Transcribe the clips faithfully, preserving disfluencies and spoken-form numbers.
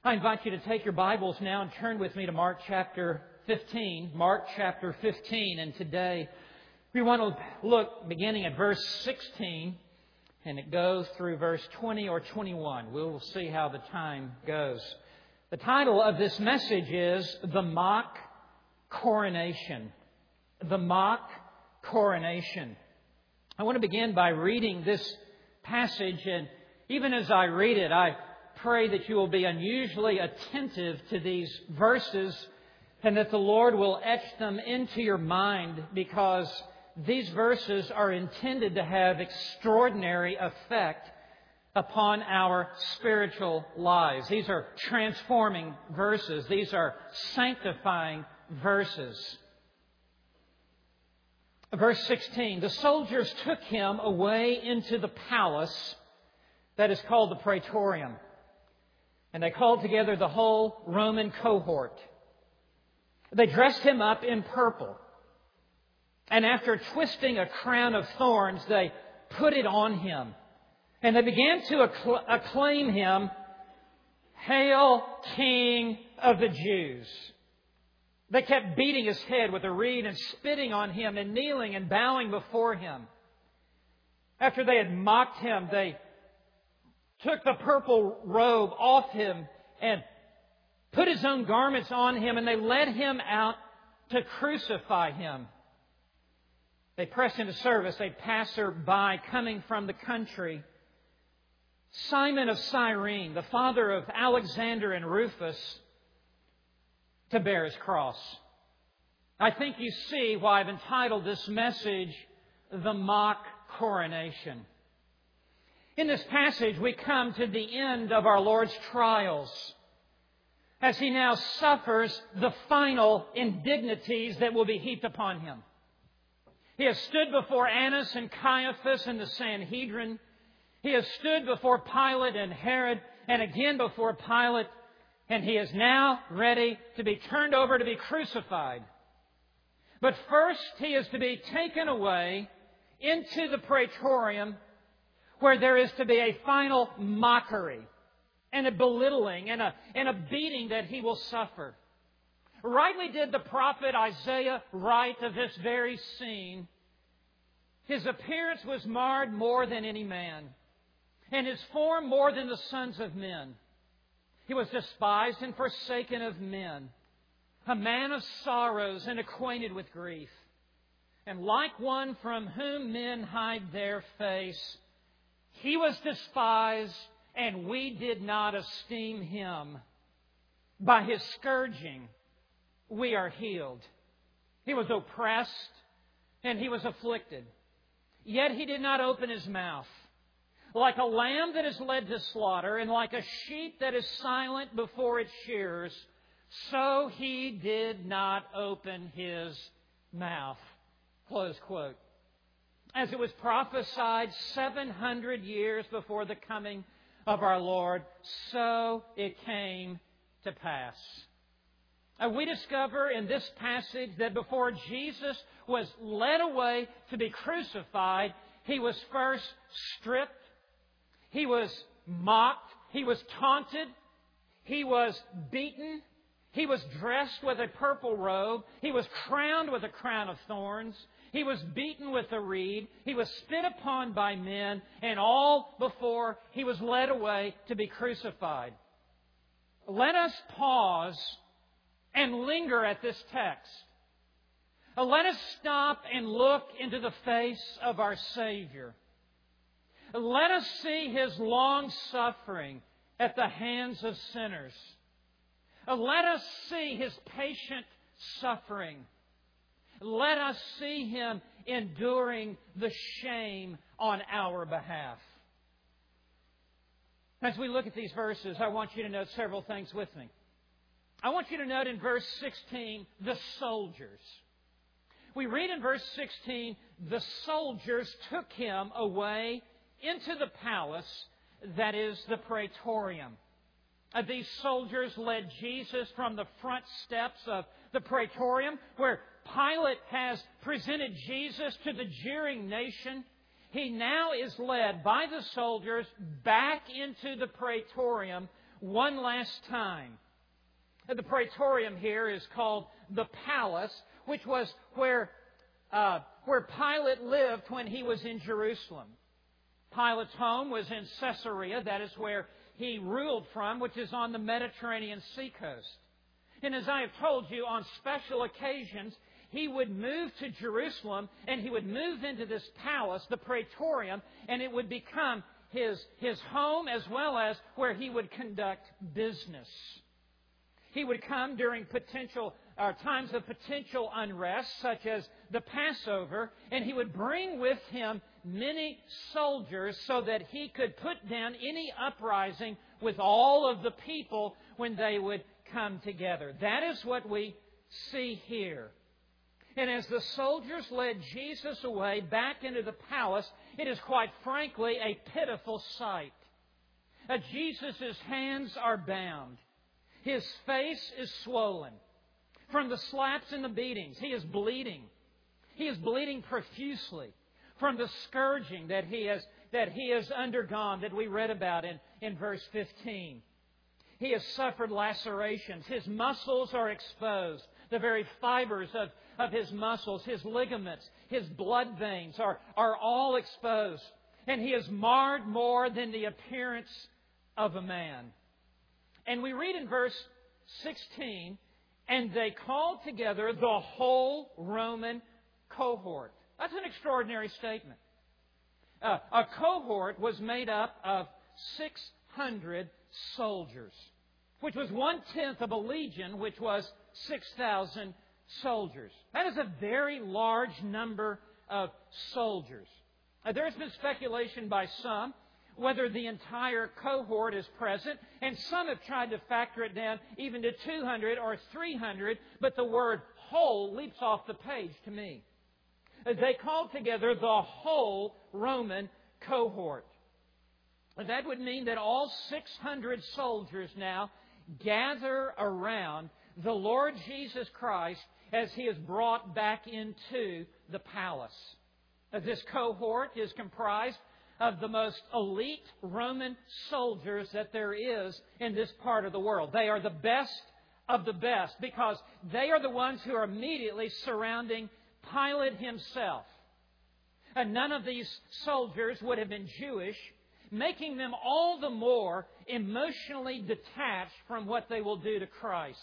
I invite you to take your Bibles now and turn with me to Mark chapter fifteen. Mark chapter fifteen. And today we want to look beginning at verse sixteen, and it goes through verse twenty or twenty-one. We'll see how the time goes. The title of this message is The Mock Coronation. The Mock Coronation. I want to begin by reading this passage, and even as I read it, I pray that you will be unusually attentive to these verses and that the Lord will etch them into your mind, because these verses are intended to have extraordinary effect upon our spiritual lives. These are transforming verses. These are sanctifying verses. Verse sixteen, the soldiers took him away into the palace that is called the Praetorium. And they called together the whole Roman cohort. They dressed him up in purple. And after twisting a crown of thorns, they put it on him. And they began to acclaim him, "Hail, King of the Jews." They kept beating his head with a reed and spitting on him and kneeling and bowing before him. After they had mocked him, they took the purple robe off him and put his own garments on him, and they led him out to crucify him. They pressed into service a passer-by coming from the country, Simon of Cyrene, the father of Alexander and Rufus, to bear his cross. I think you see why I've entitled this message, The Mock Coronation. In this passage, we come to the end of our Lord's trials as He now suffers the final indignities that will be heaped upon Him. He has stood before Annas and Caiaphas and the Sanhedrin. He has stood before Pilate and Herod, and again before Pilate, and He is now ready to be turned over to be crucified. But first, He is to be taken away into the Praetorium, where there is to be a final mockery and a belittling and a, and a beating that He will suffer. Rightly did the prophet Isaiah write of this very scene. His appearance was marred more than any man, and His form more than the sons of men. He was despised and forsaken of men, a man of sorrows and acquainted with grief. And like one from whom men hide their face, He was despised, and we did not esteem Him. By His scourging, we are healed. He was oppressed, and He was afflicted. Yet He did not open His mouth. Like a lamb that is led to slaughter, and like a sheep that is silent before its shearers, so He did not open His mouth. Close quote. As it was prophesied seven hundred years before the coming of our Lord, so it came to pass. And we discover in this passage that before Jesus was led away to be crucified, He was first stripped, He was mocked, He was taunted, He was beaten, He was dressed with a purple robe, He was crowned with a crown of thorns, He was beaten with a reed. He was spit upon by men, and all before He was led away to be crucified. Let us pause and linger at this text. Let us stop and look into the face of our Savior. Let us see His long suffering at the hands of sinners. Let us see His patient suffering. Let us see Him enduring the shame on our behalf. As we look at these verses, I want you to note several things with me. I want you to note in verse sixteen, the soldiers. We read in verse sixteen, the soldiers took Him away into the palace that is the Praetorium. Uh, these soldiers led Jesus from the front steps of the Praetorium, where Pilate has presented Jesus to the jeering nation. He now is led by the soldiers back into the Praetorium, one last time. The Praetorium here is called the Palace, which was where, uh, where Pilate lived when he was in Jerusalem. Pilate's home was in Caesarea. That is where he ruled from, which is on the Mediterranean seacoast. And as I have told you, on special occasions, he would move to Jerusalem and he would move into this palace, the Praetorium, and it would become his, his home as well as where he would conduct business. He would come during potential uh, times of potential unrest, such as the Passover, and he would bring with him many soldiers so that he could put down any uprising with all of the people when they would come together. That is what we see here. And as the soldiers led Jesus away back into the palace, it is quite frankly a pitiful sight. Uh, Jesus' hands are bound. His face is swollen. From the slaps and the beatings, he is bleeding. He is bleeding profusely. From the scourging that he has, that he has undergone, that we read about in, in verse fifteen. He has suffered lacerations. His muscles are exposed. The very fibers of, of his muscles, his ligaments, his blood veins are, are all exposed. And he is marred more than the appearance of a man. And we read in verse sixteen, and they called together the whole Roman cohort. That's an extraordinary statement. Uh, a cohort was made up of six hundred soldiers, which was one-tenth of a legion, which was six thousand soldiers. That is a very large number of soldiers. Uh, there has been speculation by some whether the entire cohort is present, and some have tried to factor it down even to two hundred or three hundred, but the word whole leaps off the page to me. They called together the whole Roman cohort. That would mean that all six hundred soldiers now gather around the Lord Jesus Christ as He is brought back into the palace. This cohort is comprised of the most elite Roman soldiers that there is in this part of the world. They are the best of the best because they are the ones who are immediately surrounding Pilate himself. And none of these soldiers would have been Jewish, making them all the more emotionally detached from what they will do to Christ.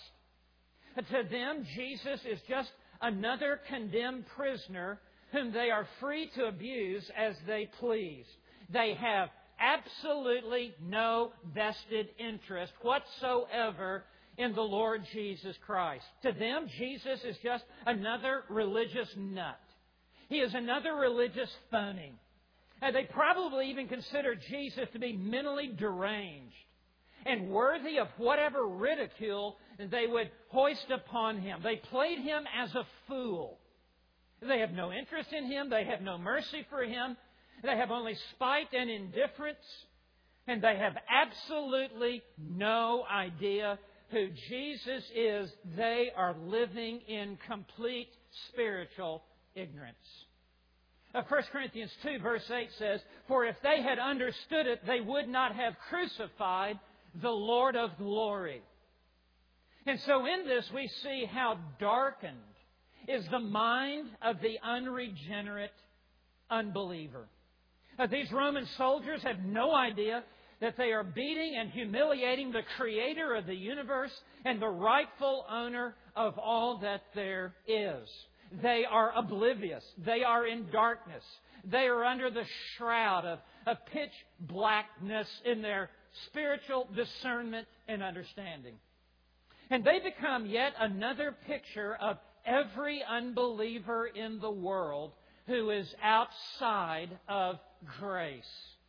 To them, Jesus is just another condemned prisoner whom they are free to abuse as they please. They have absolutely no vested interest whatsoever in the Lord Jesus Christ. To them, Jesus is just another religious nut. He is another religious phony. And they probably even consider Jesus to be mentally deranged and worthy of whatever ridicule they would hoist upon Him. They played Him as a fool. They have no interest in Him. They have no mercy for Him. They have only spite and indifference. And they have absolutely no idea who Jesus is. They are living in complete spiritual ignorance. Uh, First Corinthians two verse eight says, "For if they had understood it, they would not have crucified the Lord of glory." And so in this we see how darkened is the mind of the unregenerate unbeliever. Uh, these Roman soldiers have no idea that they are beating and humiliating the Creator of the universe and the rightful owner of all that there is. They are oblivious. They are in darkness. They are under the shroud of, of pitch blackness in their spiritual discernment and understanding. And they become yet another picture of every unbeliever in the world who is outside of grace.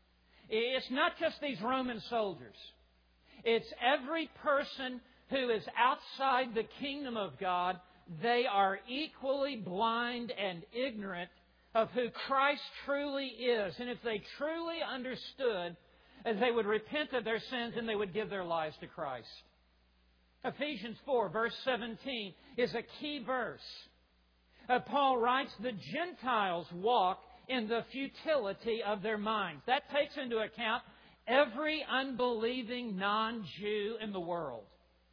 It's not just these Roman soldiers. It's every person who is outside the kingdom of God. They are equally blind and ignorant of who Christ truly is. And if they truly understood, as they would repent of their sins and they would give their lives to Christ. Ephesians four, verse seventeen, is a key verse. Uh, Paul writes, "The Gentiles walk in the futility of their minds." That takes into account every unbelieving non-Jew in the world.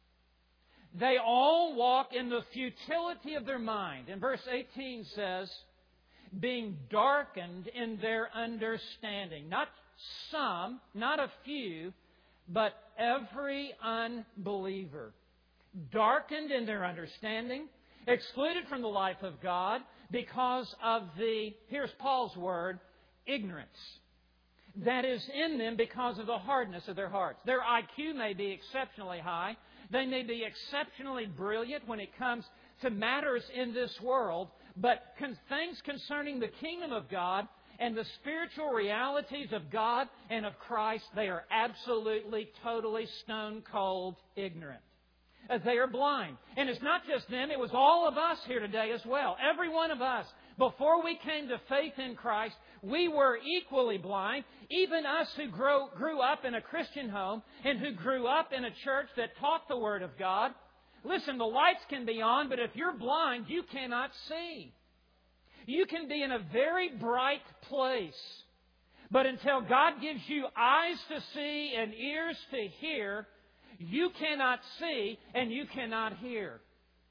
They all walk in the futility of their mind. And verse eighteen says, being darkened in their understanding. Not some, not a few, but every unbeliever. Darkened in their understanding, excluded from the life of God because of the, here's Paul's word, ignorance that is in them because of the hardness of their hearts. Their I Q may be exceptionally high. They may be exceptionally brilliant when it comes to matters in this world, but con- things concerning the kingdom of God and the spiritual realities of God and of Christ, they are absolutely, totally stone cold ignorant. As they are blind. And it's not just them, it was all of us here today as well. Every one of us. Before we came to faith in Christ, we were equally blind. Even us who grew, grew up in a Christian home and who grew up in a church that taught the Word of God. Listen, the lights can be on, but if you're blind, you cannot see. You can be in a very bright place. But until God gives you eyes to see and ears to hear, you cannot see and you cannot hear.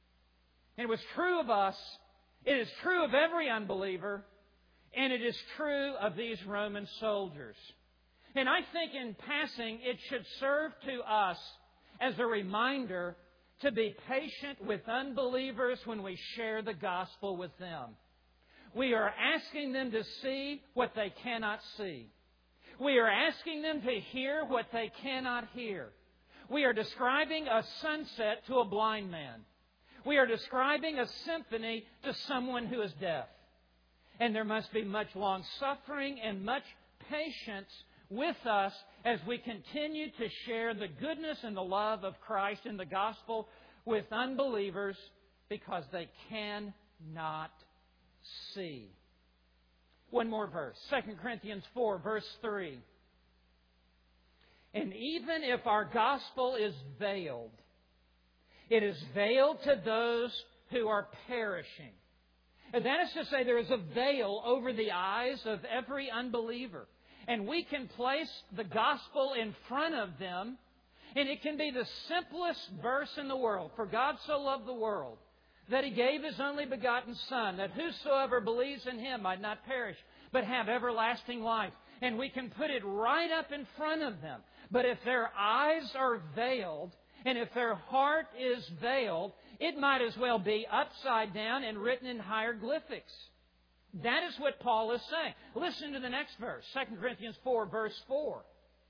And it was true of us. It is true of every unbeliever. And it is true of these Roman soldiers. And I think in passing, it should serve to us as a reminder to be patient with unbelievers when we share the gospel with them. We are asking them to see what they cannot see. We are asking them to hear what they cannot hear. We are describing a sunset to a blind man. We are describing a symphony to someone who is deaf. And there must be much long suffering and much patience with us as we continue to share the goodness and the love of Christ in the gospel with unbelievers because they cannot see. One more verse. Second Corinthians four, verse three. And even if our gospel is veiled, it is veiled to those who are perishing. And that is to say, there is a veil over the eyes of every unbeliever. And we can place the gospel in front of them, and it can be the simplest verse in the world. For God so loved the world that He gave His only begotten Son, that whosoever believes in Him might not perish, but have everlasting life. And we can put it right up in front of them. But if their eyes are veiled, and if their heart is veiled, it might as well be upside down and written in hieroglyphics. That is what Paul is saying. Listen to the next verse, Second Corinthians four, verse four.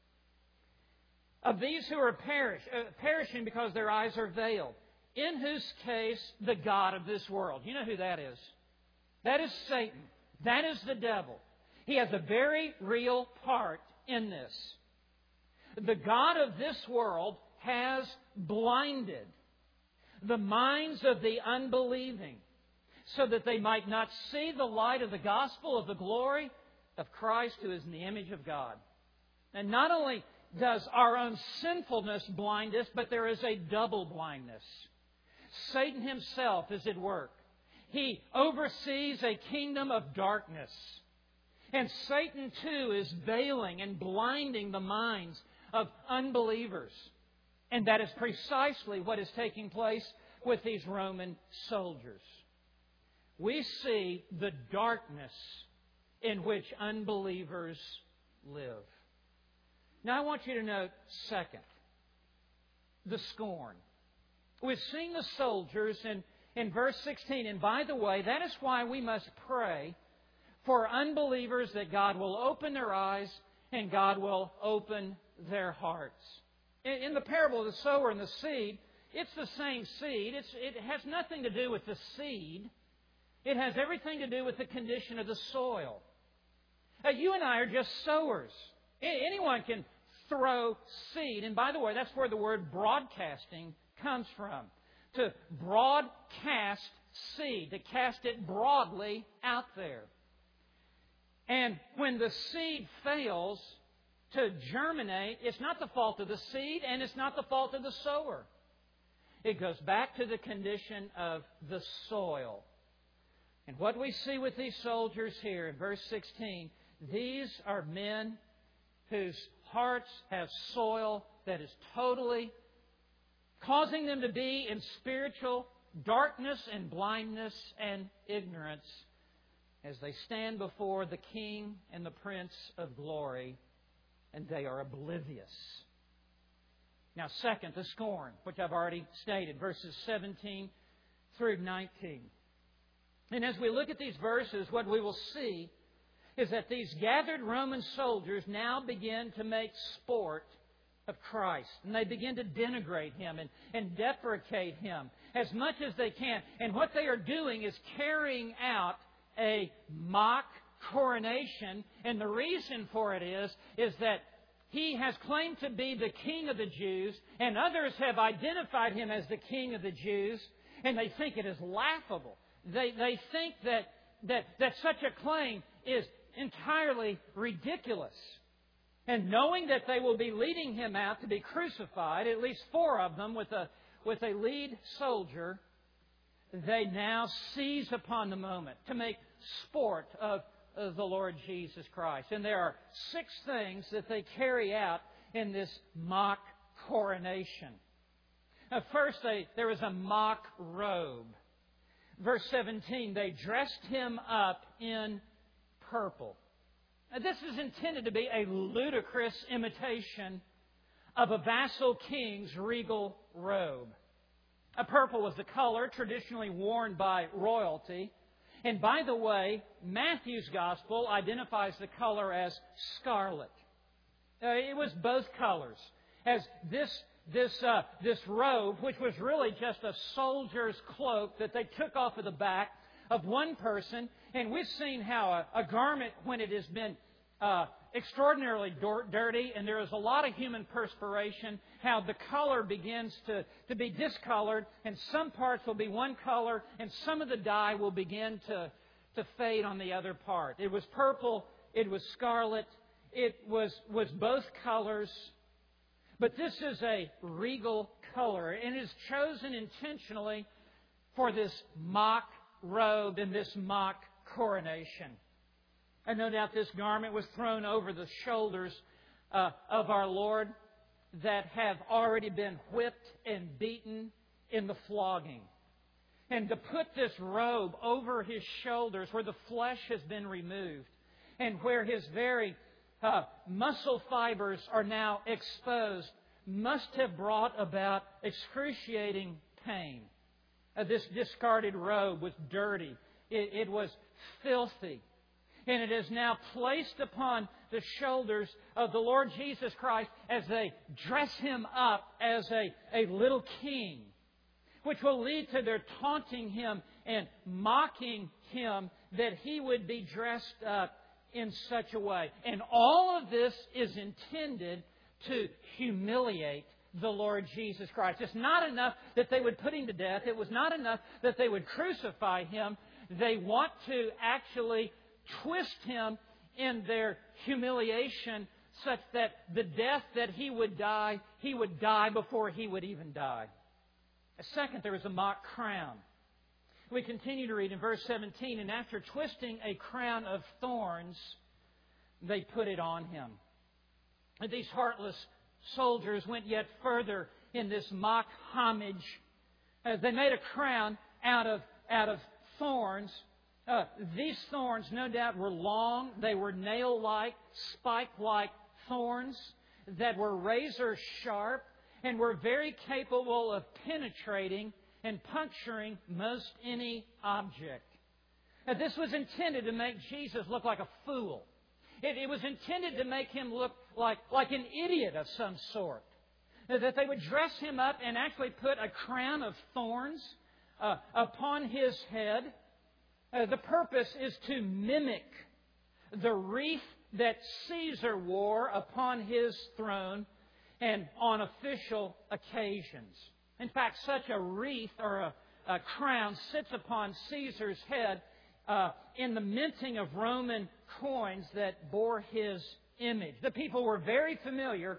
Of these who are perish, uh, perishing because their eyes are veiled, in whose case the God of this world. You know who that is? That is Satan. That is the devil. He has a very real part in this. The God of this world has blinded the minds of the unbelieving so that they might not see the light of the gospel of the glory of Christ, who is in the image of God. And not only does our own sinfulness blind us, but there is a double blindness. Satan himself is at work. He oversees a kingdom of darkness. And Satan too is veiling and blinding the minds of unbelievers. And that is precisely what is taking place with these Roman soldiers. We see the darkness in which unbelievers live. Now I want you to note, second, the scorn. We've seen the soldiers in, in verse sixteen. And by the way, that is why we must pray for unbelievers that God will open their eyes and God will open their hearts. In, in the parable of the sower and the seed, it's the same seed. It's, it has nothing to do with the seed. It has everything to do with the condition of the soil. Now, you and I are just sowers. Anyone can throw seed. And by the way, that's where the word broadcasting comes from. To broadcast seed, to cast it broadly out there. And when the seed fails to germinate, it's not the fault of the seed and it's not the fault of the sower. It goes back to the condition of the soil. And what we see with these soldiers here in verse sixteen, these are men whose hearts have soil that is totally causing them to be in spiritual darkness and blindness and ignorance as they stand before the King and the Prince of Glory, and they are oblivious. Now, second, the scorn, which I've already stated, verses seventeen through nineteen. And as we look at these verses, what we will see is that these gathered Roman soldiers now begin to make sport of Christ. And they begin to denigrate Him and, and deprecate Him as much as they can. And what they are doing is carrying out a mock coronation. And the reason for it is, is that He has claimed to be the King of the Jews, and others have identified Him as the King of the Jews, and they think it is laughable. They, they think that, that, that such a claim is entirely ridiculous. And knowing that they will be leading Him out to be crucified, at least four of them with a, with a lead soldier, they now seize upon the moment to make sport of, of the Lord Jesus Christ. And there are six things that they carry out in this mock coronation. Now, first, they, there is a mock robe. Verse seventeen, they dressed Him up in purple. Now, this is intended to be a ludicrous imitation of a vassal king's regal robe. A purple was the color traditionally worn by royalty. And by the way, Matthew's Gospel identifies the color as scarlet. Uh, it was both colors. As this this uh, this robe, which was really just a soldier's cloak that they took off of the back of one person, and we've seen how a, a garment, when it has been uh, extraordinarily dirty and there is a lot of human perspiration, how the color begins to, to be discolored, and some parts will be one color, and some of the dye will begin to, to fade on the other part. It was purple, it was scarlet, it was, was both colors, but this is a regal color, and it is chosen intentionally for this mock robe and this mock coronation. And no doubt this garment was thrown over the shoulders uh, of our Lord that have already been whipped and beaten in the flogging. And to put this robe over His shoulders where the flesh has been removed and where His very uh, muscle fibers are now exposed must have brought about excruciating pain. Uh, this discarded robe was dirty. It, it was filthy. And it is now placed upon the shoulders of the Lord Jesus Christ as they dress Him up as a, a little king, which will lead to their taunting Him and mocking Him that He would be dressed up in such a way. And all of this is intended to humiliate the Lord Jesus Christ. It's not enough that they would put Him to death. It was not enough that they would crucify Him. They want to actually twist Him in their humiliation such that the death that He would die, He would die before He would even die. Second, there was a mock crown. We continue to read in verse seventeen, and after twisting a crown of thorns, they put it on Him. And these heartless soldiers went yet further in this mock homage. Uh, they made a crown out of, out of thorns. Uh, these thorns, no doubt, were long. They were nail-like, spike-like thorns that were razor-sharp and were very capable of penetrating and puncturing most any object. Now, this was intended to make Jesus look like a fool. It, it was intended to make Him look like, like an idiot of some sort. That they would dress Him up and actually put a crown of thorns uh, upon His head. Uh, the purpose is to mimic the wreath that Caesar wore upon his throne and on official occasions. In fact, such a wreath or a, a crown sits upon Caesar's head uh, in the minting of Roman coins that bore his image. The people were very familiar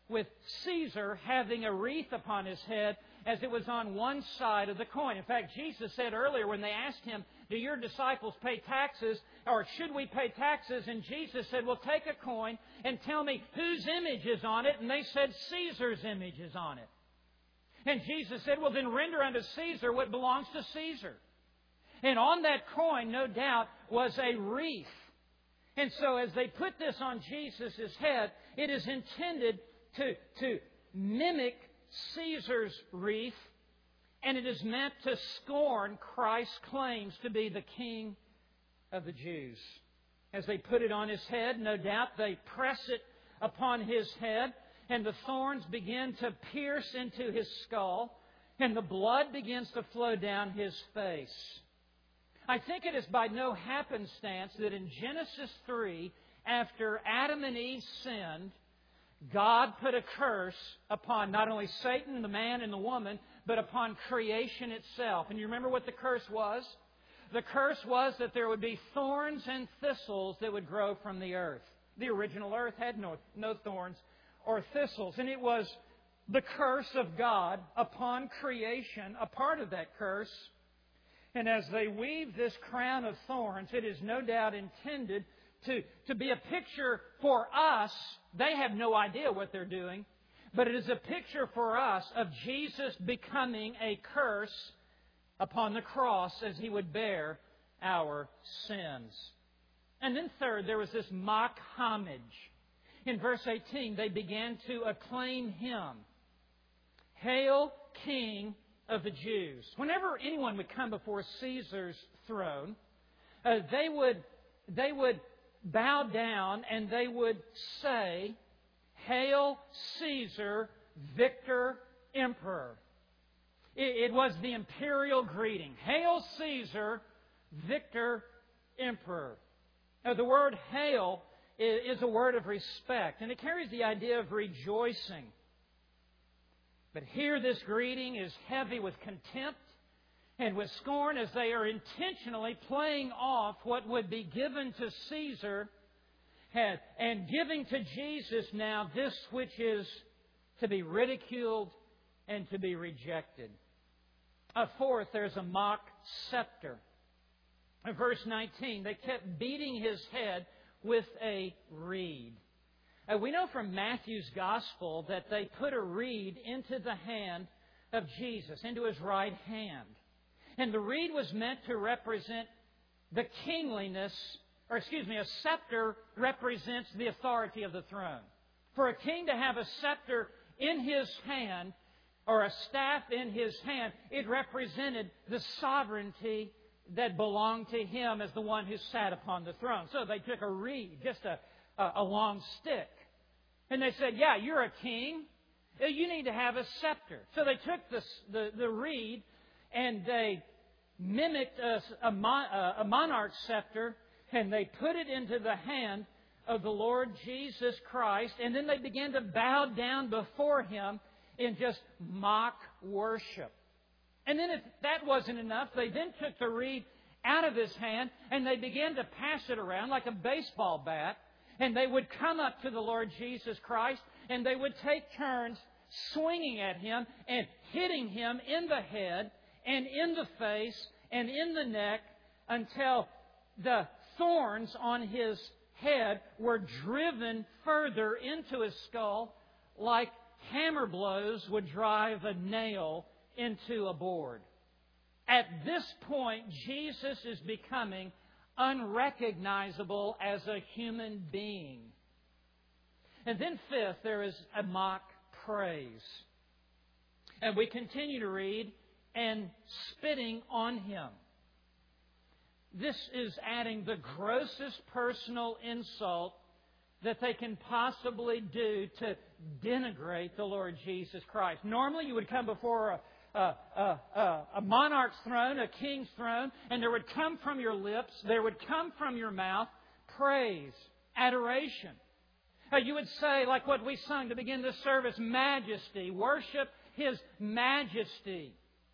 with Caesar having a wreath upon his head as it was on one side of the coin. In fact, Jesus said earlier when they asked Him, do your disciples pay taxes, or should we pay taxes? And Jesus said, well, take a coin and tell me whose image is on it. And they said, Caesar's image is on it. And Jesus said, well, then render unto Caesar what belongs to Caesar. And on that coin, no doubt, was a wreath. And so as they put this on Jesus' head, it is intended to, to mimic Caesar's wreath, and it is meant to scorn Christ's claims to be the King of the Jews. As they put it on His head, no doubt they press it upon His head, and the thorns begin to pierce into His skull, and the blood begins to flow down His face. I think it is by no happenstance that in Genesis three, after Adam and Eve sinned, God put a curse upon not only Satan, the man, and the woman, but upon creation itself. And you remember what the curse was? The curse was that there would be thorns and thistles that would grow from the earth. The original earth had no, no thorns or thistles. And it was the curse of God upon creation, a part of that curse. And as they weave this crown of thorns, it is no doubt intended to, to be a picture for us. They have no idea what they're doing, but it is a picture for us of Jesus becoming a curse upon the cross as He would bear our sins. And then third, there was this mock homage. In verse eighteen, they began to acclaim Him. Hail, King of the Jews. Whenever anyone would come before Caesar's throne, uh, they would they would bow down and they would say, Hail Caesar, Victor, Emperor. It, it was the imperial greeting. Hail Caesar, Victor, Emperor. Now, the word hail is, is a word of respect, and it carries the idea of rejoicing. But here this greeting is heavy with contempt and with scorn as they are intentionally playing off what would be given to Caesar and giving to Jesus now this which is to be ridiculed and to be rejected. A fourth, there's a mock scepter. In verse nineteen, they kept beating His head with a reed. Uh, we know from Matthew's Gospel that they put a reed into the hand of Jesus, into His right hand. And the reed was meant to represent the kingliness, or excuse me, a scepter represents the authority of the throne. For a king to have a scepter in his hand, or a staff in his hand, it represented the sovereignty that belonged to him as the one who sat upon the throne. So they took a reed, just a, a, a long stick. And they said, yeah, you're a king. You need to have a scepter. So they took the, the, the reed and they mimicked a, a, mon, a monarch's scepter and they put it into the hand of the Lord Jesus Christ. And then they began to bow down before Him in just mock worship. And then if that wasn't enough, they then took the reed out of His hand and they began to pass it around like a baseball bat. And they would come up to the Lord Jesus Christ and they would take turns swinging at Him and hitting Him in the head and in the face and in the neck until the thorns on His head were driven further into His skull like hammer blows would drive a nail into a board. At this point, Jesus is becoming unrecognizable as a human being. And then fifth, there is a mock praise. And we continue to read, and spitting on Him. This is adding the grossest personal insult that they can possibly do to denigrate the Lord Jesus Christ. Normally you would come before a A, a, a, a monarch's throne, a king's throne, and there would come from your lips, there would come from your mouth praise, adoration. Uh, you would say, like what we sung to begin this service, majesty, worship His majesty.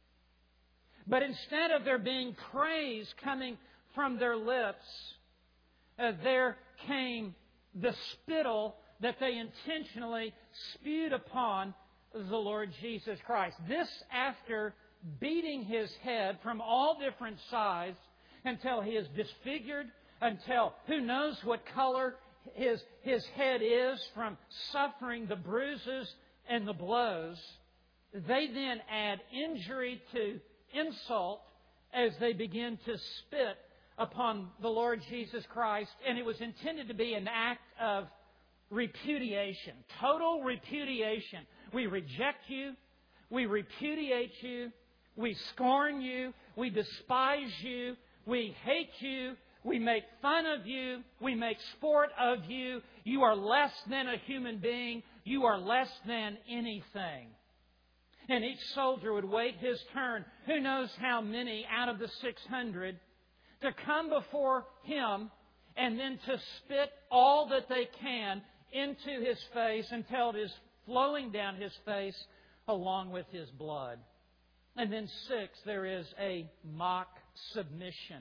But instead of there being praise coming from their lips, uh, there came the spittle that they intentionally spewed upon the Lord Jesus Christ. This after beating His head from all different sides until He is disfigured, until who knows what color his, his head is from suffering the bruises and the blows. They then add injury to insult as they begin to spit upon the Lord Jesus Christ. And it was intended to be an act of repudiation, total repudiation. We reject you. We repudiate you. We scorn you. We despise you. We hate you. We make fun of you. We make sport of you. You are less than a human being. You are less than anything. And each soldier would wait his turn, who knows how many out of the six hundred, to come before him and then to spit all that they can into his face until it is flowing down his face along with his blood. And then six, there is a mock submission.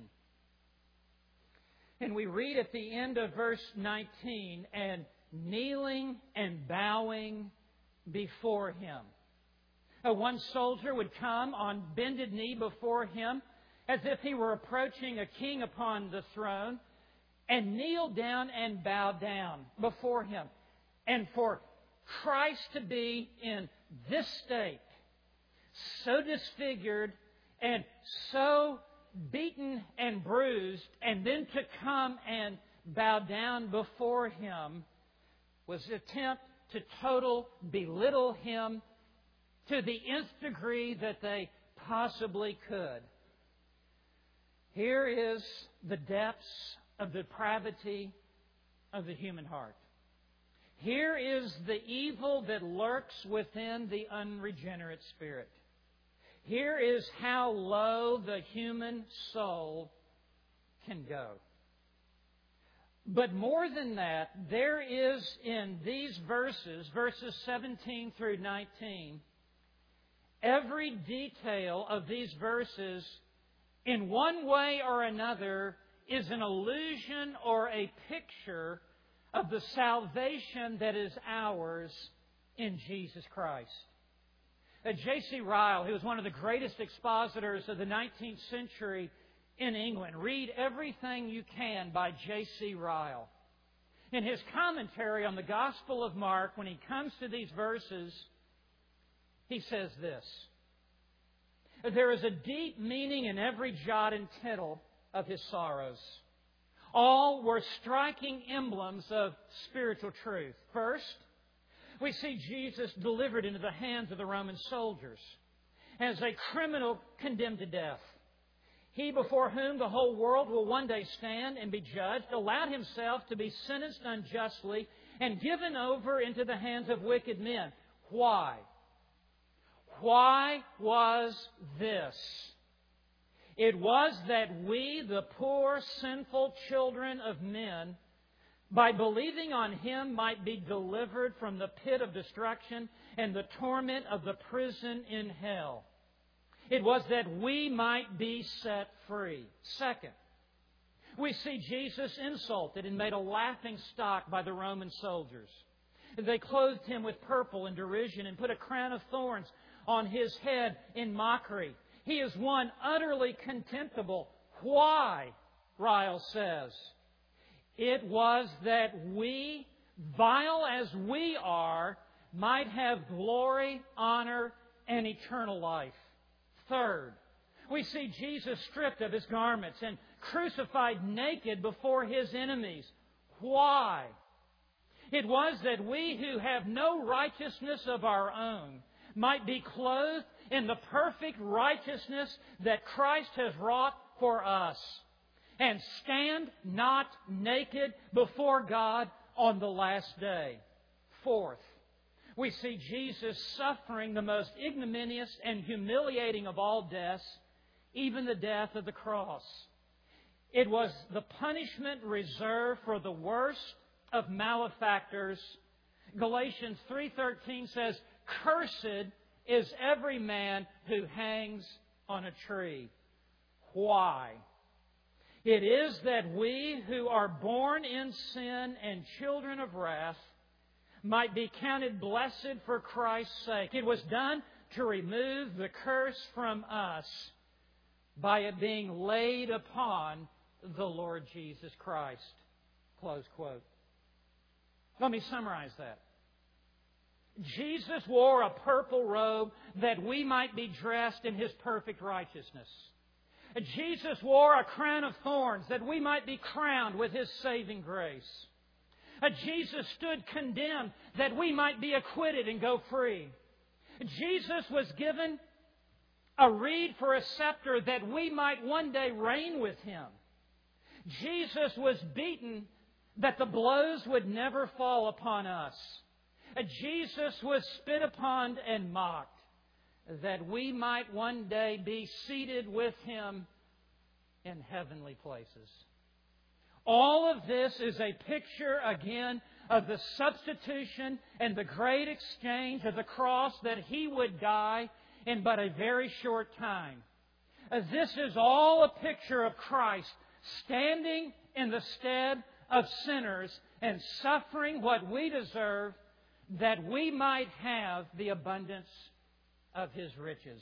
And we read at the end of verse nineteen, and kneeling and bowing before him. Uh, one soldier would come on bended knee before him as if he were approaching a king upon the throne, and kneel down and bow down before him. And for Christ to be in this state, so disfigured and so beaten and bruised, and then to come and bow down before him, was an attempt to total belittle him to the nth degree that they possibly could. Here is the depths of depravity of the human heart. Here is the evil that lurks within the unregenerate spirit. Here is how low the human soul can go. But more than that, there is in these verses, verses seventeen through nineteen, every detail of these verses, in one way or another, is an allusion or a picture of the salvation that is ours in Jesus Christ. Uh, J C Ryle, who was one of the greatest expositors of the nineteenth century in England, read everything you can by J C Ryle. In his commentary on the Gospel of Mark, when he comes to these verses, he says this: there is a deep meaning in every jot and tittle of His sorrows. All were striking emblems of spiritual truth. First, we see Jesus delivered into the hands of the Roman soldiers as a criminal condemned to death. He before whom the whole world will one day stand and be judged allowed Himself to be sentenced unjustly and given over into the hands of wicked men. Why? Why was this? It was that we, the poor, sinful children of men, by believing on Him, might be delivered from the pit of destruction and the torment of the prison in hell. It was that we might be set free. Second, we see Jesus insulted and made a laughing stock by the Roman soldiers. They clothed Him with purple in derision and put a crown of thorns on His head in mockery. He is one utterly contemptible. Why? Ryle says. It was that we, vile as we are, might have glory, honor, and eternal life. Third, we see Jesus stripped of His garments and crucified naked before His enemies. Why? It was that we who have no righteousness of our own might be clothed in the perfect righteousness that Christ has wrought for us, and stand not naked before God on the last day. Fourth, we see Jesus suffering the most ignominious and humiliating of all deaths, even the death of the cross. It was the punishment reserved for the worst of malefactors. Galatians three thirteen says, "Cursed is every man who hangs on a tree." Why? It is that we who are born in sin and children of wrath might be counted blessed for Christ's sake. It was done to remove the curse from us by it being laid upon the Lord Jesus Christ. Close quote. Let me summarize that. Jesus wore a purple robe that we might be dressed in His perfect righteousness. Jesus wore a crown of thorns that we might be crowned with His saving grace. Jesus stood condemned that we might be acquitted and go free. Jesus was given a reed for a scepter that we might one day reign with Him. Jesus was beaten that the blows would never fall upon us. Jesus was spit upon and mocked that we might one day be seated with Him in heavenly places. All of this is a picture, again, of the substitution and the great exchange of the cross that He would die in but a very short time. This is all a picture of Christ standing in the stead of sinners and suffering what we deserve that we might have the abundance of His riches.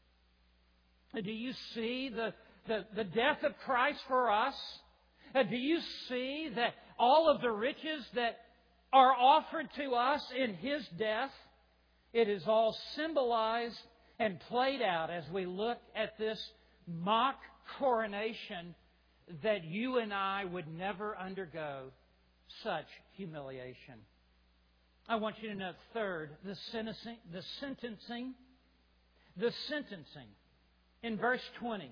Do you see the, the, the death of Christ for us? Do you see that all of the riches that are offered to us in His death, it is all symbolized and played out as we look at this mock coronation that you and I would never undergo such humiliation. I want you to note, third, the sentencing, the sentencing, the sentencing. In verse twenty,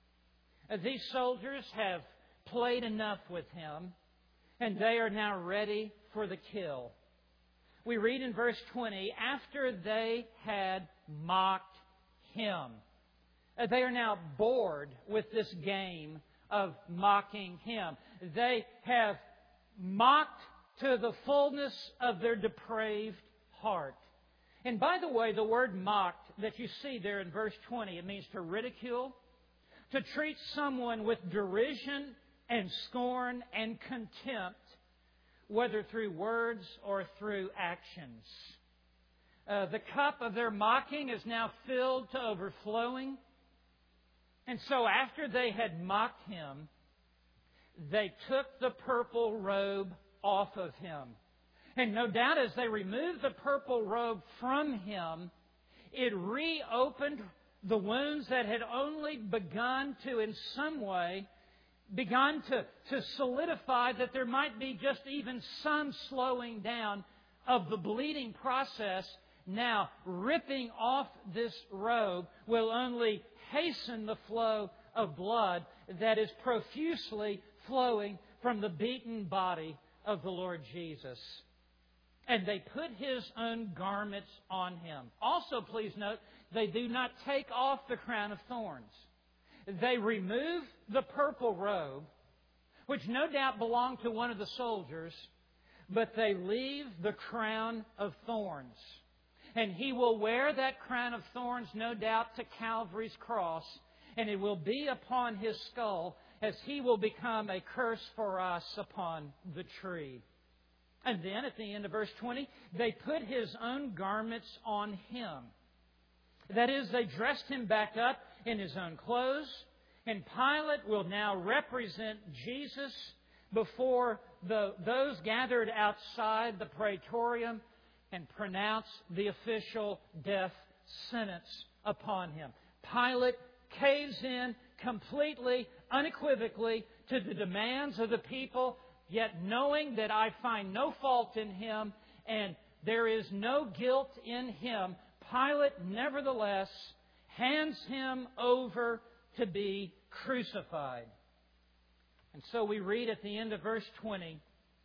these soldiers have played enough with Him, and they are now ready for the kill. We read in verse twenty, after they had mocked Him. They are now bored with this game of mocking Him. They have mocked to the fullness of their depraved heart. And by the way, the word mocked that you see there in verse twenty, it means to ridicule, to treat someone with derision and scorn and contempt, whether through words or through actions. Uh, the cup of their mocking is now filled to overflowing. And so after they had mocked Him, they took the purple robe off of Him. And no doubt as they removed the purple robe from Him, it reopened the wounds that had only begun to, in some way, begun to, to solidify that there might be just even some slowing down of the bleeding process. Now, ripping off this robe will only hasten the flow of blood that is profusely flowing from the beaten body of the Lord Jesus. And they put His own garments on Him. Also, please note, they do not take off the crown of thorns. They remove the purple robe, which no doubt belonged to one of the soldiers, but they leave the crown of thorns. And He will wear that crown of thorns, no doubt, to Calvary's cross, and it will be upon His skull as He will become a curse for us upon the tree. And then at the end of verse twenty, they put His own garments on Him. That is, they dressed Him back up in His own clothes. And Pilate will now represent Jesus before the, those gathered outside the praetorium and pronounce the official death sentence upon Him. Pilate caves in completely, unequivocally to the demands of the people, yet knowing that I find no fault in Him and there is no guilt in Him, Pilate nevertheless hands Him over to be crucified. And so we read at the end of verse twenty,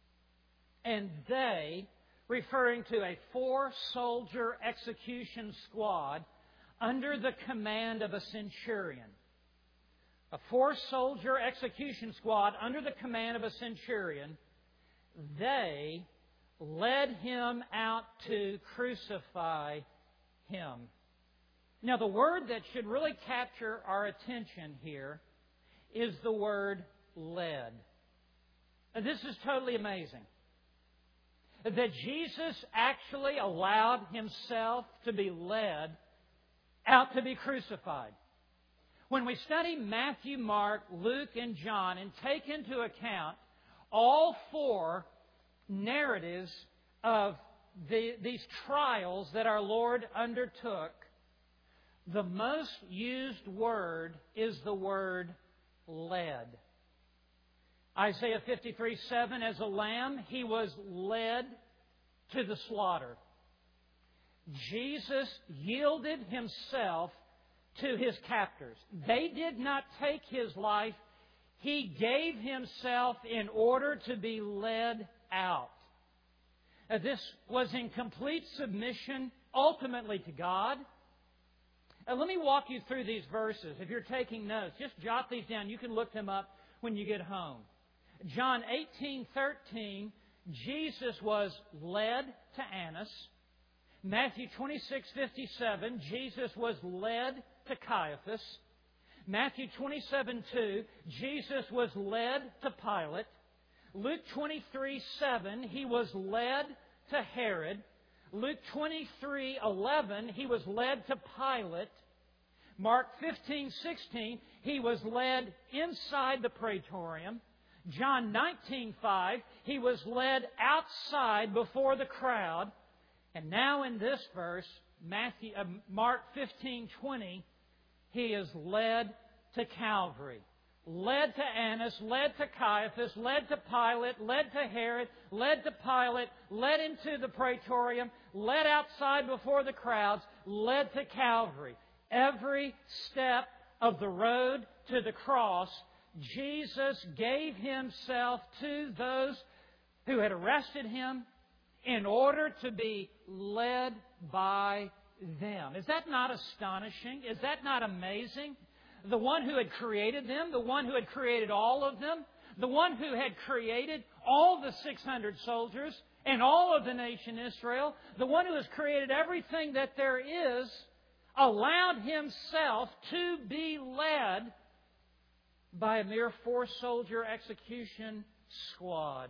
and they, referring to a four-soldier execution squad under the command of a centurion. A four-soldier execution squad under the command of a centurion, they led Him out to crucify Him. Now, the word that should really capture our attention here is the word led. And this is totally amazing. that Jesus actually allowed Himself to be led out to be crucified. When we study Matthew, Mark, Luke, and John and take into account all four narratives of the, these trials that our Lord undertook, the most used word is the word led. Isaiah fifty-three seven, as a lamb, He was led to the slaughter. Jesus yielded Himself to His captors. They did not take His life. He gave Himself in order to be led out. Uh, This was in complete submission ultimately to God. Uh, let me walk you through these verses. If you're taking notes, just jot these down. You can look them up when you get home. John eighteen thirteen, Jesus was led to Annas. Matthew twenty-six fifty-seven, Jesus was led to Caiaphas. Matthew twenty-seven two, Jesus was led to Pilate. Luke twenty-three seven, He was led to Herod. Luke twenty-three eleven, He was led to Pilate. Mark fifteen sixteen, He was led inside the praetorium. John nineteen five, He was led outside before the crowd. And now in this verse, Matthew, uh, Mark fifteen twenty, He is led to Calvary. Led to Annas, led to Caiaphas, led to Pilate, led to Herod, led to Pilate, led into the praetorium, led outside before the crowds, led to Calvary. Every step of the road to the cross, Jesus gave Himself to those who had arrested Him in order to be led by them. Is that not astonishing? Is that not amazing? The one who had created them, the one who had created all of them, the one who had created all the six hundred soldiers and all of the nation Israel, the one who has created everything that there is, allowed Himself to be led by a mere four-soldier execution squad.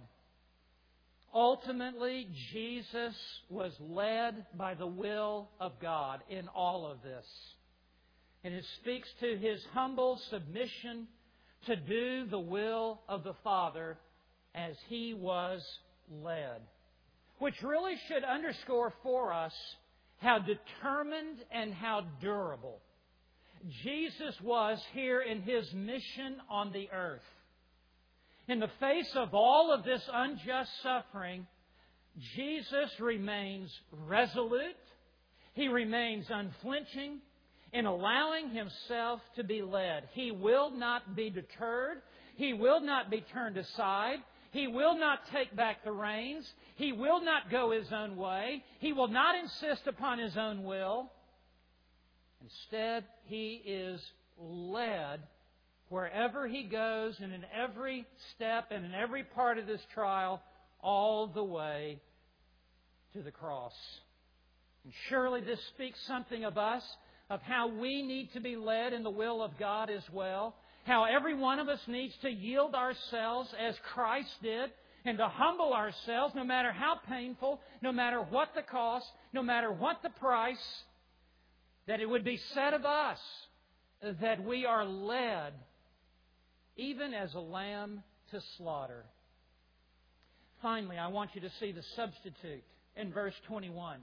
Ultimately, Jesus was led by the will of God in all of this. And it speaks to His humble submission to do the will of the Father as He was led. Which really should underscore for us how determined and how durable Jesus was here in His mission on the earth. In the face of all of this unjust suffering, Jesus remains resolute. He remains unflinching in allowing Himself to be led. He will not be deterred. He will not be turned aside. He will not take back the reins. He will not go His own way. He will not insist upon His own will. Instead, He is led wherever He goes and in every step and in every part of this trial, all the way to the cross. And surely this speaks something of us, of how we need to be led in the will of God as well. How every one of us needs to yield ourselves as Christ did and to humble ourselves no matter how painful, no matter what the cost, no matter what the price, that it would be said of us that we are led even as a lamb to slaughter. Finally, I want you to see the substitute in verse twenty-one.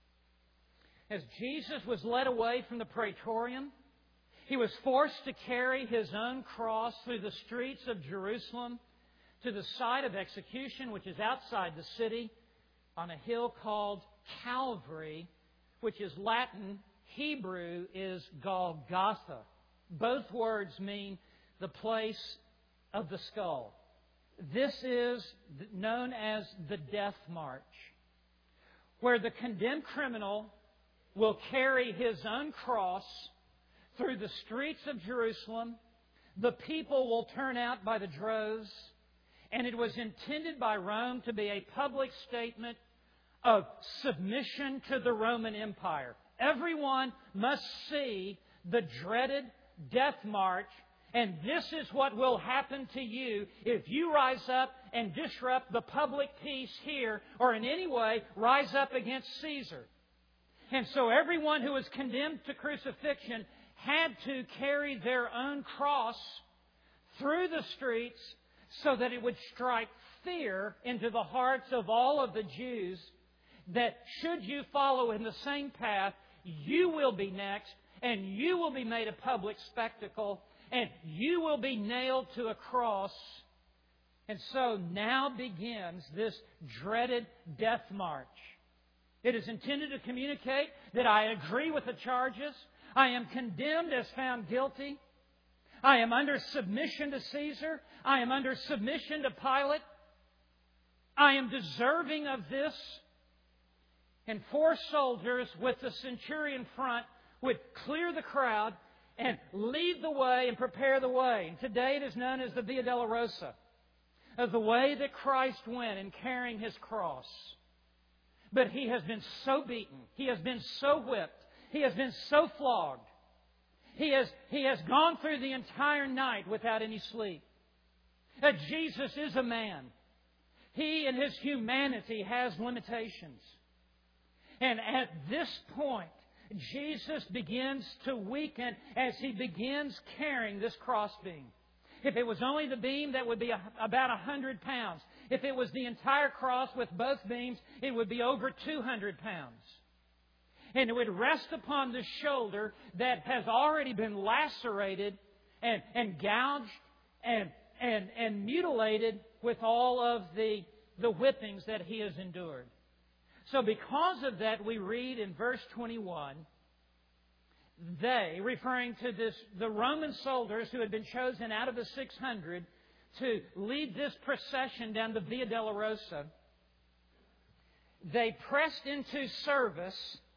As Jesus was led away from the praetorium, He was forced to carry His own cross through the streets of Jerusalem to the site of execution, which is outside the city, on a hill called Calvary, which is Latin. Hebrew is Golgotha. Both words mean the place of the skull. This is known as the death march, where the condemned criminal will carry his own cross through the streets of Jerusalem. The people will turn out by the droves, and it was intended by Rome to be a public statement of submission to the Roman Empire. Everyone must see the dreaded death march And this is what will happen to you if you rise up and disrupt the public peace here or in any way rise up against Caesar. And so everyone who was condemned to crucifixion had to carry their own cross through the streets so that it would strike fear into the hearts of all of the Jews that should you follow in the same path, you will be next and you will be made a public spectacle and you will be nailed to a cross. And so now begins this dreaded death march. It is intended to communicate that I agree with the charges. I am condemned as found guilty. I am under submission to Caesar. I am under submission to Pilate. I am deserving of this. And four soldiers with the centurion front would clear the crowd and lead the way and prepare the way. And today it is known as the Via Dolorosa, of the way that Christ went in carrying His cross. But He has been so beaten. He has been so whipped. He has been so flogged. He has, he has gone through the entire night without any sleep. That Jesus is a man. He in His humanity has limitations. And at this point, Jesus begins to weaken as He begins carrying this crossbeam. If it was only the beam, that would be a, about one hundred pounds. If it was the entire cross with both beams, it would be over two hundred pounds. And it would rest upon the shoulder that has already been lacerated and, and gouged and, and, and mutilated with all of the, the whippings that He has endured. So because of that, we read in verse twenty-one, they, referring to this, the Roman soldiers who had been chosen out of the six hundred to lead this procession down the Via Dolorosa, they pressed into service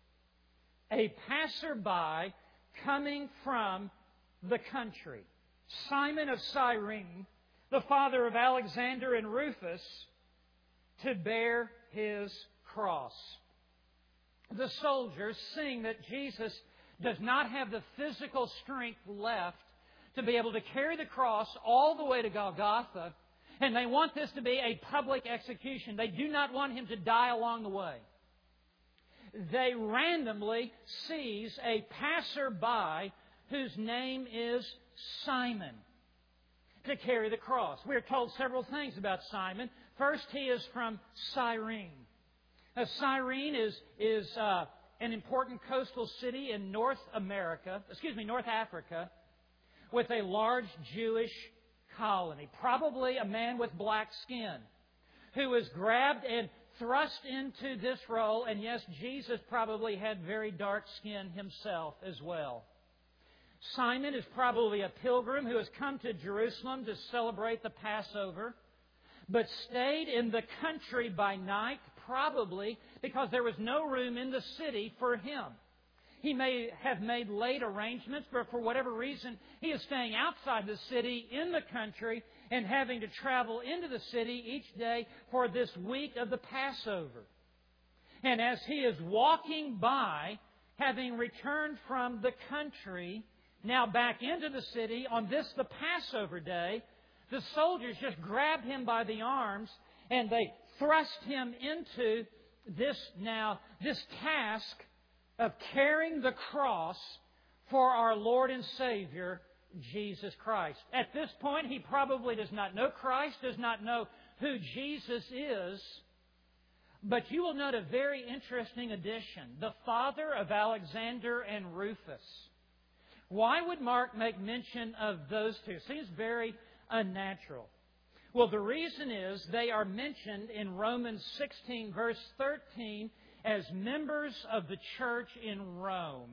a passerby coming from the country, Simon of Cyrene, the father of Alexander and Rufus, to bear his cross. The soldiers, seeing that Jesus does not have the physical strength left to be able to carry the cross all the way to Golgotha, and they want this to be a public execution. They do not want Him to die along the way. They randomly seize a passerby whose name is Simon to carry the cross. We are told several things about Simon. First, he is from Cyrene. Now, Cyrene is, is uh, an important coastal city in North America, excuse me, North Africa, with a large Jewish colony. Probably a man with black skin who was grabbed and thrust into this role. And yes, Jesus probably had very dark skin himself as well. Simon is probably a pilgrim who has come to Jerusalem to celebrate the Passover, but stayed in the country by night, probably because there was no room in the city for him. He may have made late arrangements, but for whatever reason, he is staying outside the city in the country and having to travel into the city each day for this week of the Passover. And as he is walking by, having returned from the country, now back into the city on this, the Passover day, the soldiers just grab him by the arms and they thrust him into this now, this task of carrying the cross for our Lord and Savior, Jesus Christ. At this point, he probably does not know Christ, does not know who Jesus is. But you will note a very interesting addition, the father of Alexander and Rufus. Why would Mark make mention of those two? It seems very unnatural. Well, the reason is they are mentioned in Romans sixteen, verse thirteen, as members of the church in Rome.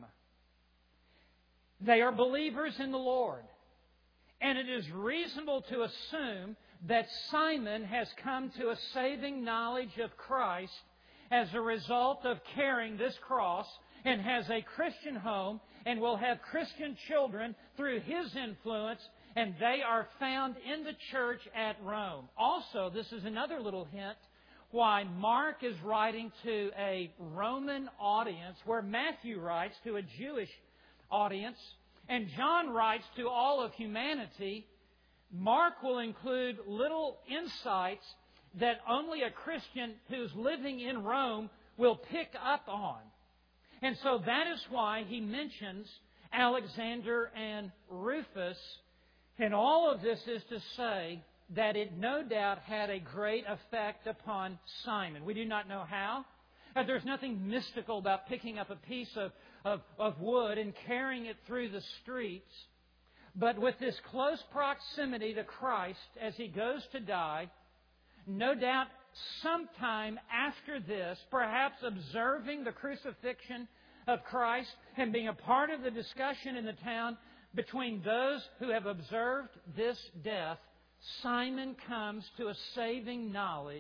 They are believers in the Lord. And it is reasonable to assume that Simon has come to a saving knowledge of Christ as a result of carrying this cross and has a Christian home and will have Christian children through his influence, and they are found in the church at Rome. Also, this is another little hint why Mark is writing to a Roman audience where Matthew writes to a Jewish audience. And John writes to all of humanity. Mark will include little insights that only a Christian who's living in Rome will pick up on. And so that is why he mentions Alexander and Rufus. And all of this is to say that it no doubt had a great effect upon Simon. We do not know how. There's nothing mystical about picking up a piece of, of, of wood and carrying it through the streets. But with this close proximity to Christ as He goes to die, no doubt sometime after this, perhaps observing the crucifixion of Christ and being a part of the discussion in the town between those who have observed this death, Simon comes to a saving knowledge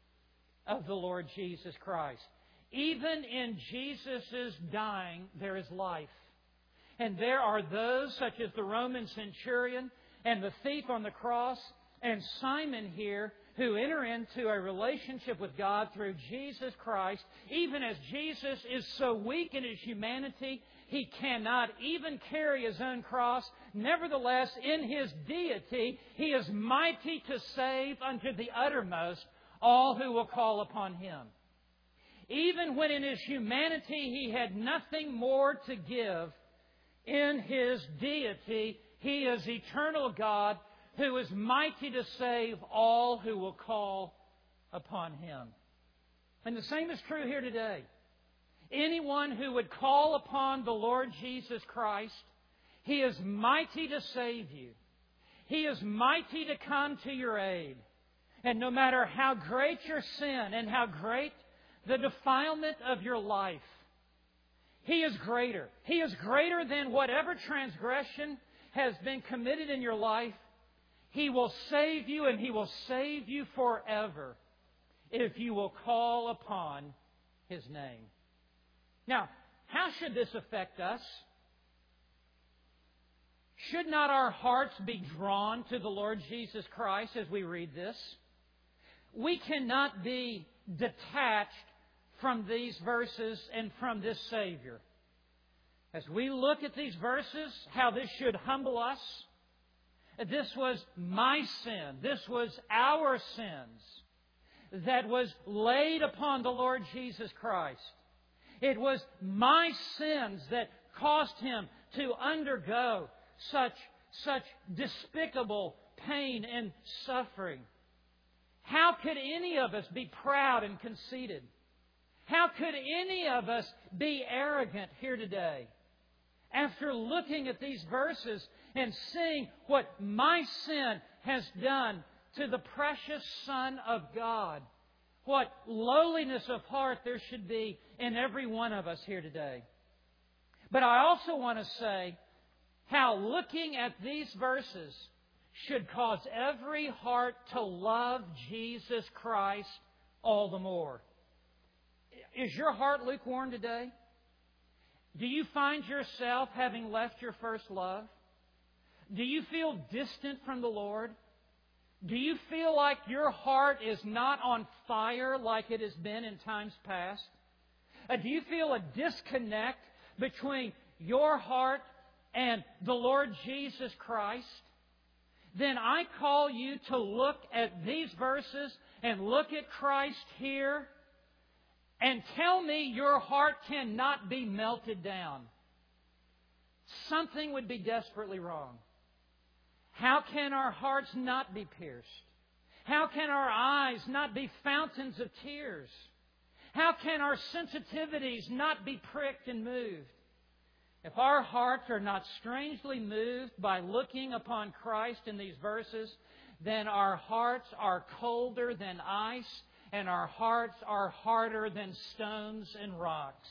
of the Lord Jesus Christ. Even in Jesus' dying, there is life. And there are those, such as the Roman centurion and the thief on the cross and Simon here, who enter into a relationship with God through Jesus Christ. Even as Jesus is so weak in His humanity, He cannot even carry His own cross. Nevertheless, in His deity, He is mighty to save unto the uttermost all who will call upon Him. Even when in His humanity He had nothing more to give, in His deity, He is eternal God who is mighty to save all who will call upon Him. And the same is true here today. Anyone who would call upon the Lord Jesus Christ, He is mighty to save you. He is mighty to come to your aid. And no matter how great your sin and how great the defilement of your life, He is greater. He is greater than whatever transgression has been committed in your life. He will save you, and He will save you forever if you will call upon His name. Now, how should this affect us? Should not our hearts be drawn to the Lord Jesus Christ as we read this? We cannot be detached from these verses and from this Savior. As we look at these verses, how this should humble us. This was my sin. This was our sins that was laid upon the Lord Jesus Christ. It was my sins that caused Him to undergo such, such despicable pain and suffering. How could any of us be proud and conceited? How could any of us be arrogant here today? After looking at these verses and seeing what my sin has done to the precious Son of God, what lowliness of heart there should be in every one of us here today. But I also want to say how looking at these verses should cause every heart to love Jesus Christ all the more. Is your heart lukewarm today? Do you find yourself having left your first love? Do you feel distant from the Lord? Do you feel like your heart is not on fire like it has been in times past? Uh, do you feel a disconnect between your heart and the Lord Jesus Christ? Then I call you to look at these verses and look at Christ here and tell me your heart cannot be melted down. Something would be desperately wrong. How can our hearts not be pierced? How can our eyes not be fountains of tears? How can our sensitivities not be pricked and moved? If our hearts are not strangely moved by looking upon Christ in these verses, then our hearts are colder than ice, and our hearts are harder than stones and rocks.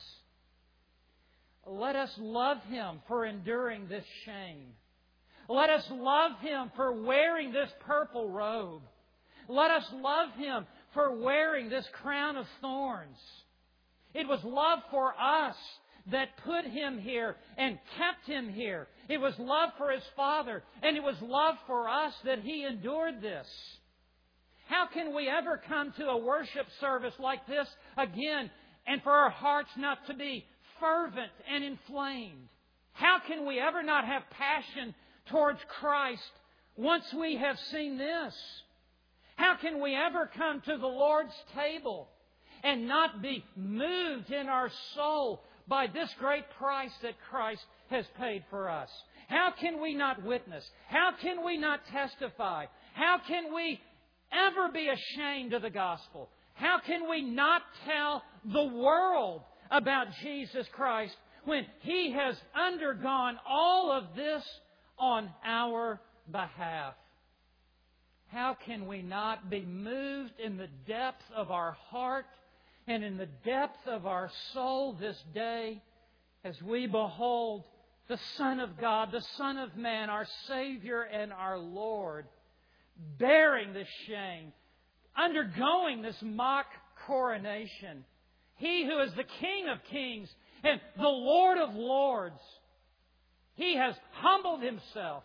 Let us love Him for enduring this shame. Let us love Him for wearing this purple robe. Let us love Him for wearing this crown of thorns. It was love for us that put Him here and kept Him here. It was love for His Father, and it was love for us that He endured this. How can we ever come to a worship service like this again and for our hearts not to be fervent and inflamed? How can we ever not have passion towards Christ once we have seen this? How can we ever come to the Lord's table and not be moved in our soul by this great price that Christ has paid for us? How can we not witness? How can we not testify? How can we ever be ashamed of the gospel? How can we not tell the world about Jesus Christ when He has undergone all of this on our behalf? How can we not be moved in the depth of our heart and in the depth of our soul this day as we behold the Son of God, the Son of Man, our Savior and our Lord, bearing this shame, undergoing this mock coronation. He who is the King of Kings and the Lord of Lords, He has humbled Himself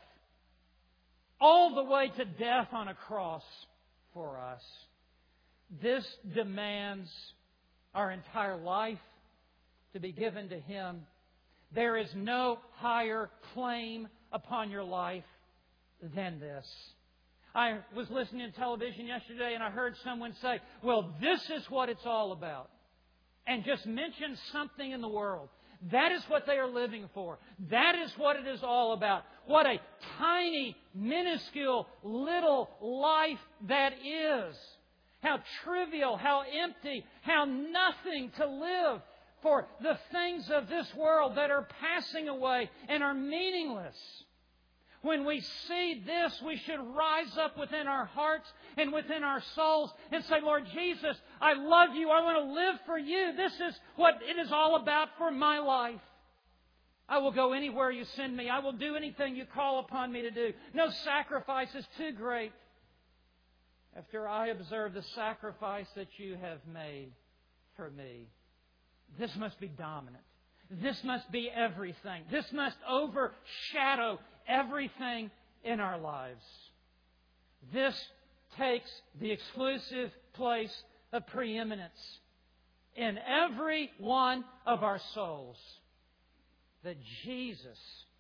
all the way to death on a cross for us. This demands our entire life to be given to Him. There is no higher claim upon your life than this. I was listening to television yesterday and I heard someone say, well, this is what it's all about. And just mention something in the world. That is what they are living for. That is what it is all about. What a tiny, minuscule, little life that is. How trivial, how empty, how nothing to live for the things of this world that are passing away and are meaningless. When we see this, we should rise up within our hearts and within our souls and say, Lord Jesus, I love You. I want to live for You. This is what it is all about for my life. I will go anywhere You send me. I will do anything You call upon me to do. No sacrifice is too great after I observe the sacrifice that You have made for me. This must be dominant. This must be everything. This must overshadow everything in our lives. This takes the exclusive place of preeminence in every one of our souls. That Jesus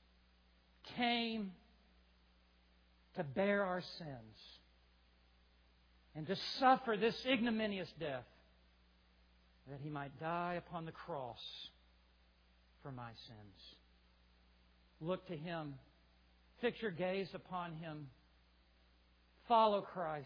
came to bear our sins and to suffer this ignominious death, that He might die upon the cross for my sins. Look to Him. Fix your gaze upon Him. Follow Christ.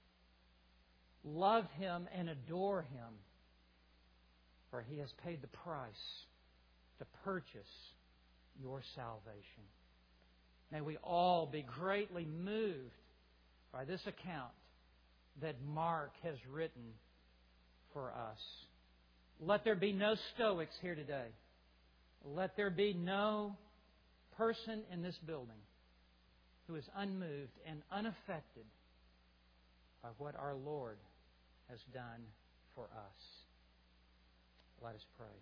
Love Him and adore Him. For He has paid the price to purchase your salvation. May we all be greatly moved by this account that Mark has written for us. Let there be no Stoics here today. Let there be no person in this building who is unmoved and unaffected by what our Lord has done for us. Let us pray.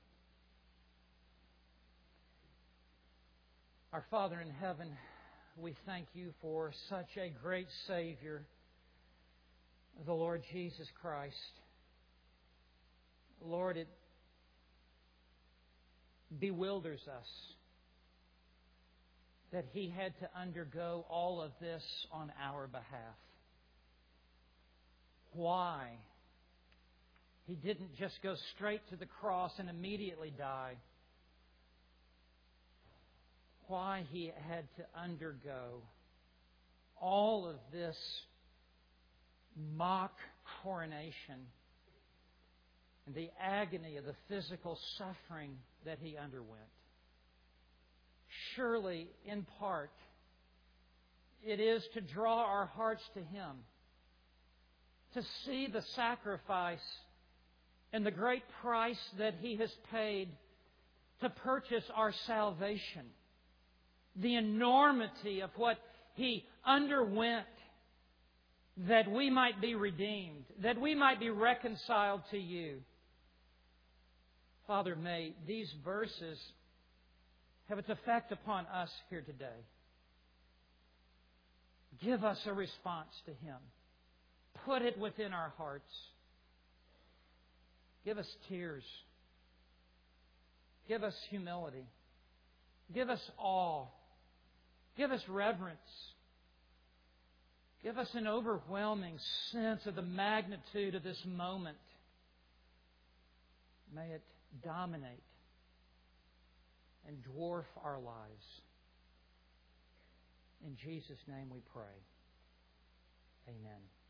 Our Father in heaven, we thank You for such a great Savior, the Lord Jesus Christ. Lord, it bewilders us that He had to undergo all of this on our behalf. Why He didn't just go straight to the cross and immediately die. Why He had to undergo all of this mock coronation and the agony of the physical suffering that He underwent. Surely, in part, it is to draw our hearts to Him, to see the sacrifice and the great price that He has paid to purchase our salvation, the enormity of what He underwent that we might be redeemed, that we might be reconciled to You. Father, may these verses have its effect upon us here today. Give us a response to Him. Put it within our hearts. Give us tears. Give us humility. Give us awe. Give us reverence. Give us an overwhelming sense of the magnitude of this moment. May it dominate and dwarf our lives. In Jesus' name we pray. Amen.